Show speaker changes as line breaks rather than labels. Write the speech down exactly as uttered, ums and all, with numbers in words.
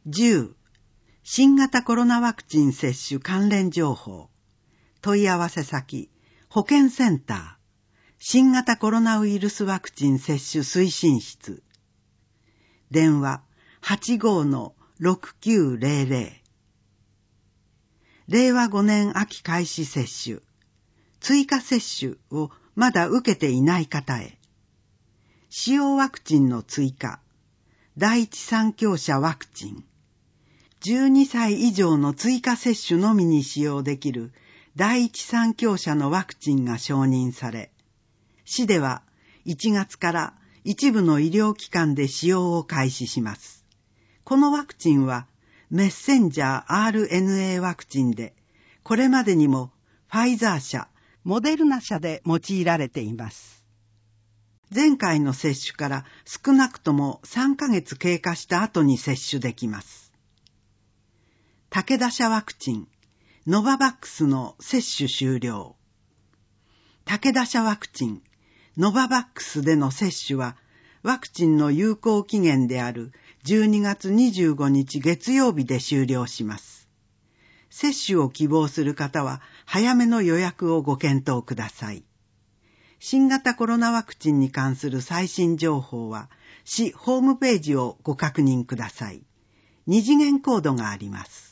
じゅう. 新型コロナワクチン接種関連情報。問い合わせ先、保健センター、新型コロナウイルスワクチン接種推進室。電話 はちごーのろくきゅうぜろぜろ。れいわごねん秋開始接種。追加接種をまだ受けていない方へ。使用ワクチンの追加。第一三強者ワクチン。じゅうにさい以上の追加接種のみに使用できる第一三強者のワクチンが承認され、市ではいちがつから一部の医療機関で使用を開始します。このワクチンはメッセンジャー アールエヌエー ワクチンで、これまでにもファイザー社、モデルナ社で用いられています。前回の接種から少なくともさんかげつ経過した後に接種できます。武田社ワクチン、ノババックスの接種終了。武田社ワクチン、ノババックスでの接種は、ワクチンの有効期限であるじゅうにがつにじゅうごにち月曜日で終了します。接種を希望する方は、早めの予約をご検討ください。新型コロナワクチンに関する最新情報は、市ホームページをご確認ください。二次元コードがあります。